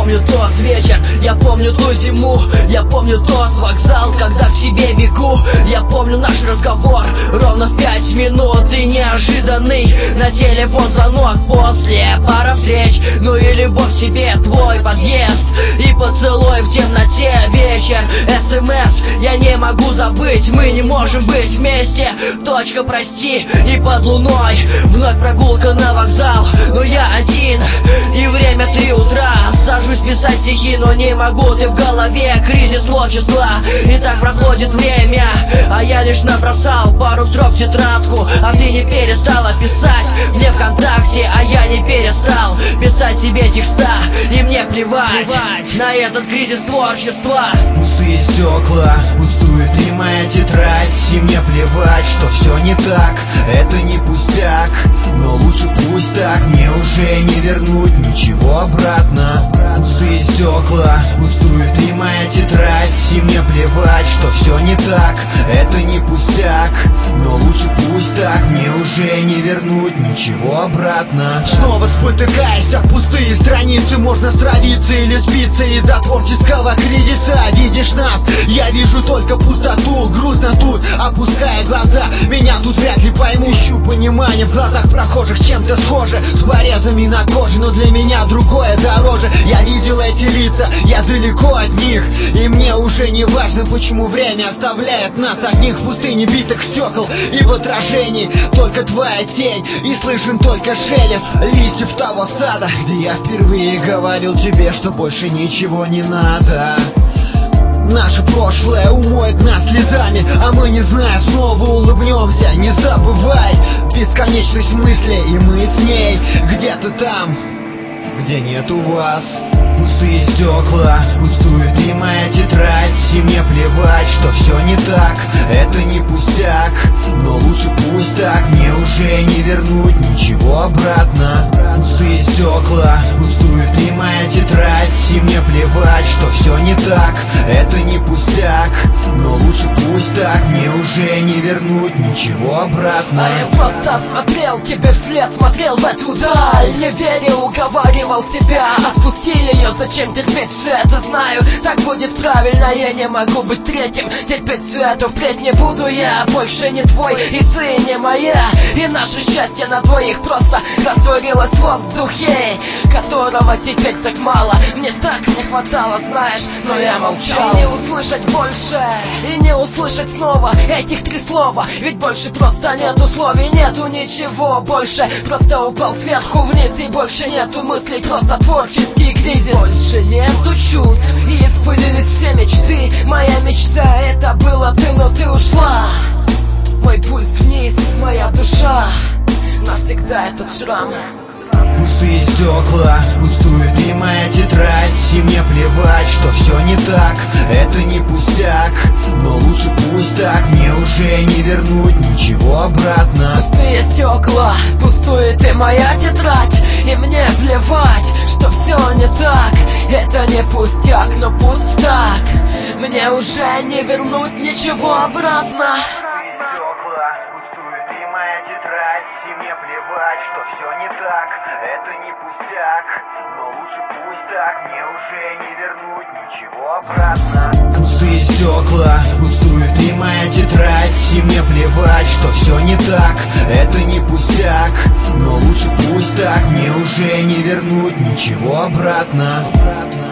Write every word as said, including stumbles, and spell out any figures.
помню тот вечер, я помню ту зиму, я помню тот вокзал, когда к тебе бегу. Я помню наш разговор ровно в пять минут и неожиданный на телефон звонок. После пара встреч, ну и любовь к тебе, твой подъезд и поцелуй в темноте. Вечер, СМС, я не могу забыть, мы не можем быть вместе. Точка, прости, и под луной вновь прогулка на вокзал, но я один, и время три утра. Сажусь писать стихи, но не могу, ты в голове, кризис творчества. И так проходит время, а я лишь набросал пару строк в тетрадку, а ты не перестала писать мне ВКонтакте, а я не перестал писать тебе текста. И мне плевать, плевать на этот кризис творчества. Пустые стекла, пустует и моя тетрадь, и мне плевать, что все не так, это не пустяк. Но лучше пусть так, мне уже не вернуть ничего обратно. Пустые стекла, пустует и моя тетрадь, и мне плевать, что все не так, это не пустяк. Но лучше пусть так, мне уже не вернуть ничего обратно. Снова спотыкаясь об пустые страницы, можно стравиться или спиться из-за творческого кризиса. Видишь нас, я вижу только пустоту, грустно тут, опуская глаза, меня тут вряд ли пойму. Ищу понимание в глазах прохожих, чем-то схоже, с порезами на коже, но для меня другое дороже. Я видел эти лица, я далеко от них, и мне уже не важно, почему время оставляет нас одних в пустыне битых стекол. И в отражении только твоя тень, и слышен только шелест листьев того сада, где я впервые говорил тебе, что больше ничего не надо. Наше прошлое умоет нас слезами, а мы, не зная, снова улыбнемся. Не забывай бесконечность мысли, и мы с ней где-то там, где нету вас. Пустые стекла, пустует и моя тетрадь, и мне плевать, что все не так, это не пустяк. Но лучше пусть так, мне уже не вернуть ничего обратно. Пустые стекла, пустует и моя тетрадь, и мне плевать, что все не так, это не пустяк. Но лучше пусть так, мне уже не вернуть ничего обратно. А я просто смотрел тебе вслед, смотрел в эту даль, не верил, уговаривал себя, отпусти ее. Зачем терпеть все это, знаю, так будет правильно. Я не могу быть третьим, терпеть все это впредь не буду. Я больше не твой, и ты не моя. И наше счастье на двоих просто растворилось в воздухе, которого теперь так мало. Мне так не хватало, знаешь, но я молчал. И не услышать больше, и не услышать снова этих три слова. Ведь больше просто нету слов, и нету ничего больше. Просто упал сверху вниз, и больше нету мыслей, просто творческий кризис. Больше нету чувств, и испылились все мечты. Моя мечта это была ты, но ты ушла. Мой пульс вниз, моя душа, навсегда этот шрам. Пустые стекла, пустует и моя тетрадь, и мне плевать, что все не так, это не пустяк. Но лучше пусть так, мне уже не вернуть ничего обратно. Пустые стекла, пустует и моя тетрадь, и мне плевать, что все не так, это не пустяк. Но пусть так, мне уже не вернуть ничего обратно. Пустует и моя тетрадь, и мне плевать, что все не так, это не пустяк. Но лучше пусть так, мне уже не вернуть ничего обратно. Пустые стекла, пустует и моя тетрадь, и мне плевать, что все не так, это не пустяк. Но лучше пусть так, мне уже не вернуть ничего обратно.